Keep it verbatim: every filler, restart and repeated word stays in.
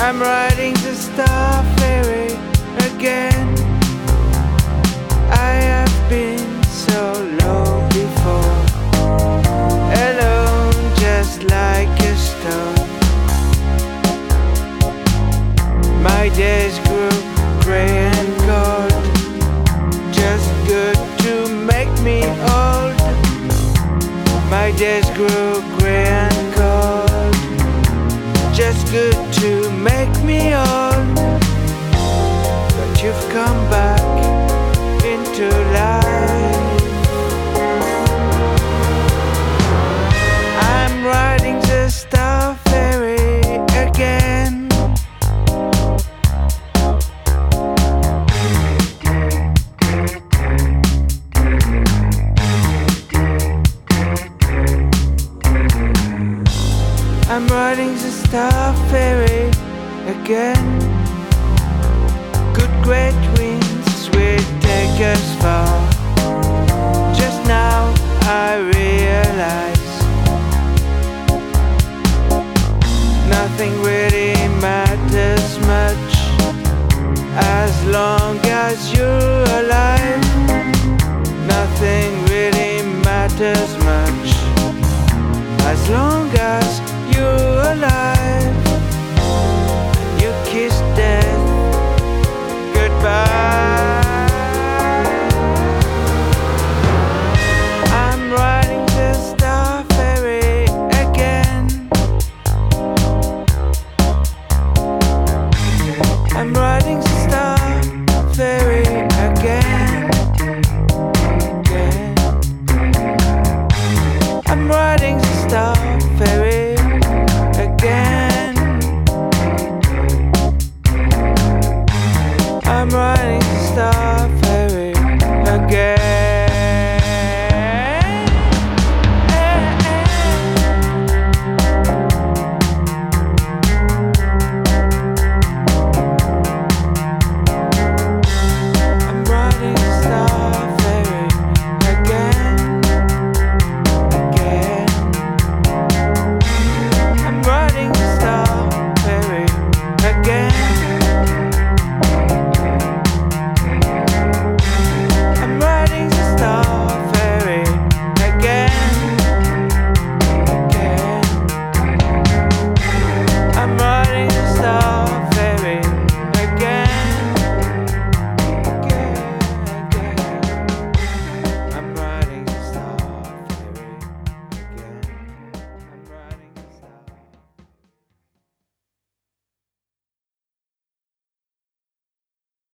I'm riding the Star Ferry again. I have been so low before, alone just like a stone. My days grew grey and cold, just good to make me old. My days grew grey and cold, just good to make me old. But you've come back into life. I'm riding the Star Ferry again. I'm riding the Star Ferry again. Good great winds will take us far. Just now I realize nothing really matters much as long as you're